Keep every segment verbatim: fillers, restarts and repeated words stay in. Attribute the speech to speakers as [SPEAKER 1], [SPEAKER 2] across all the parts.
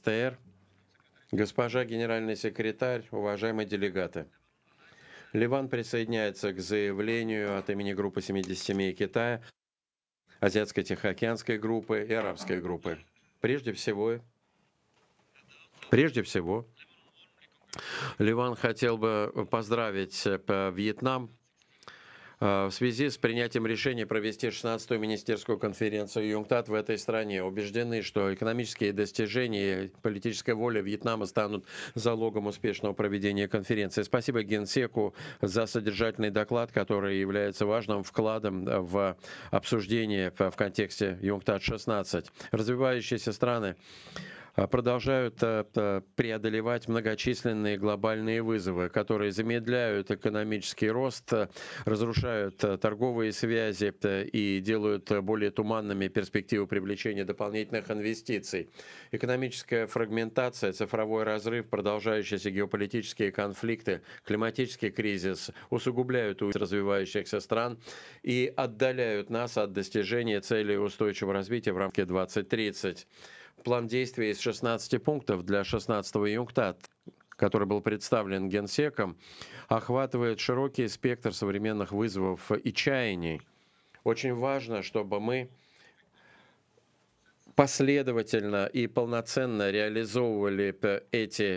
[SPEAKER 1] СТР, госпожа генеральный секретарь, уважаемые делегаты. Ливан присоединяется к заявлению от имени группы семидесяти семи Китая, Азиатско-Тихоокеанской группы и Арабской группы. Прежде всего, прежде всего, Ливан хотел бы поздравить э, Вьетнам э, в связи с принятием решения провести шестнадцатую министерскую конференцию ЮНКТАД в этой стране. Убеждены, что экономические достижения и политическая воля Вьетнама станут залогом успешного проведения конференции. Спасибо Генсеку за содержательный доклад, который является важным вкладом в обсуждение в контексте ЮНКТАД шестнадцать. Развивающиеся страны продолжают преодолевать многочисленные глобальные вызовы, которые замедляют экономический рост, разрушают торговые связи и делают более туманными перспективы привлечения дополнительных инвестиций. Экономическая фрагментация, цифровой разрыв, продолжающиеся геополитические конфликты, климатический кризис усугубляют у развивающихся стран и отдаляют нас от достижения целей устойчивого развития в рамке двадцать тридцать. План действий из шестнадцати пунктов для шестнадцатого ЮНКТАД, который был представлен Генсеком, охватывает широкий спектр современных вызовов и чаяний. Очень важно, чтобы мы последовательно и полноценно реализовывали эти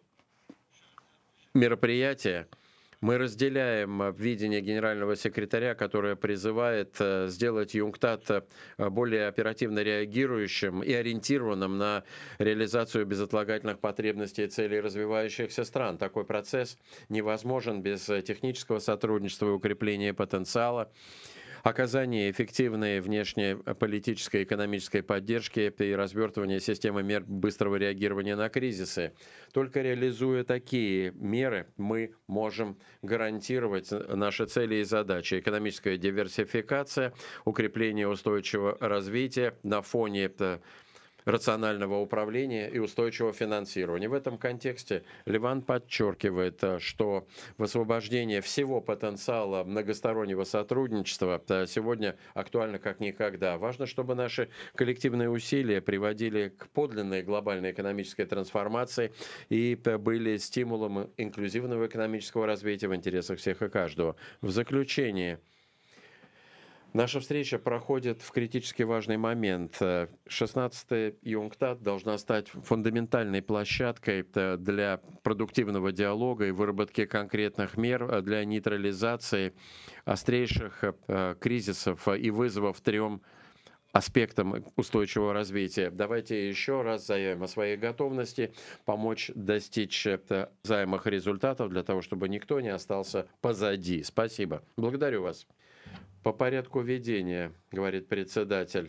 [SPEAKER 1] мероприятия. Мы разделяем видение генерального секретаря, которое призывает сделать ЮНКТАД более оперативно реагирующим и ориентированным на реализацию безотлагательных потребностей и целей развивающихся стран. Такой процесс невозможен без технического сотрудничества и укрепления потенциала, оказание эффективной внешнеполитической и экономической поддержки и развертывание системы мер быстрого реагирования на кризисы. Только реализуя такие меры, мы можем гарантировать наши цели и задачи. Экономическая диверсификация, укрепление устойчивого развития на фоне рационального управления и устойчивого финансирования. В этом контексте Ливан подчеркивает, что высвобождение всего потенциала многостороннего сотрудничества сегодня актуально как никогда. Важно, чтобы наши коллективные усилия приводили к подлинной глобальной экономической трансформации и были стимулом инклюзивного экономического развития в интересах всех и каждого. В заключение, наша встреча проходит в критически важный момент. шестнадцатая ЮНКТАД должна стать фундаментальной площадкой для продуктивного диалога и выработки конкретных мер для нейтрализации острейших кризисов и вызовов трем аспектам устойчивого развития. Давайте еще раз заявим о своей готовности помочь достичь желаемых результатов для того, чтобы никто не остался позади. Спасибо. Благодарю вас. По порядку ведения, говорит председатель.